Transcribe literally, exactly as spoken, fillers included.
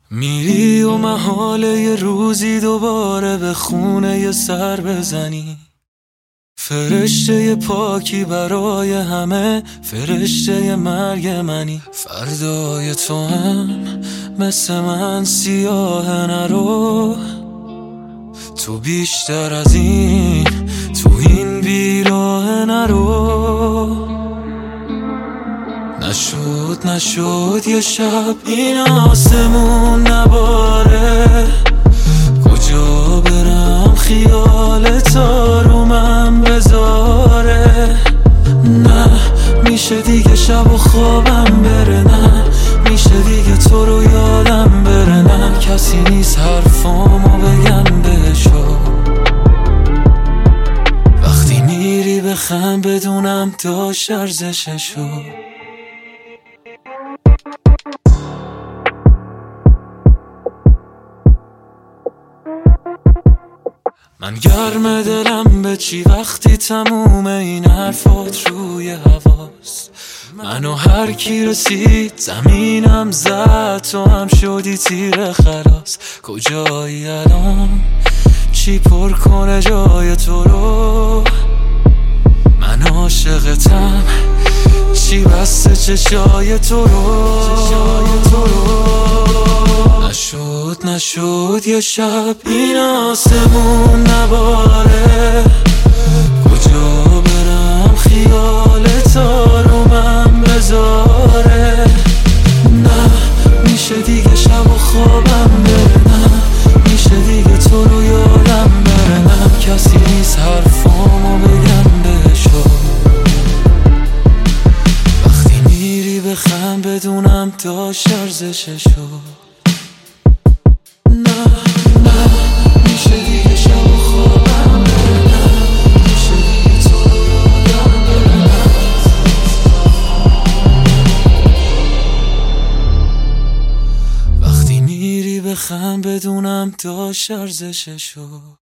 میری و محاله یه روزی دوباره به خونه یه سر بزنی. فرشته پاکی برای همه، فرشته مرگ منی. فردای تو هم مثل من سیاه نرو، تو بیشتر از این تو این بیراه نرو. نشد نشد یه شب این آسمون نباره، کجا برم خیال تا رو من بذاره. نه میشه دیگه شب و خوابم بره، نه میشه دیگه تو رو یادم بره. نه کسی نیست حرفامو بگم بهشو، وقتی میری بخم بدونم داشت ارزششو. من گرم دلم به چی وقتی تموم این حرفات روی هواست. منو هر کی رسید زمینم زد، تو هم شدی تیر خلاص. کجایی الان چی پر کنه جای تو رو؟ من عاشقتم چی بسته چشای تو رو؟ نشد نشد یه شب این آسمون نباره، کجا برم خیال تا رو من بذاره. نه میشه دیگه شب و خوابم بره، نه میشه دیگه تو رو یادم بره. نه کسی نیست حرفامو بگم بهشو، وقتی میری بخم بدونم داشت ارزششو. بخم بدونم داشت ارزششو.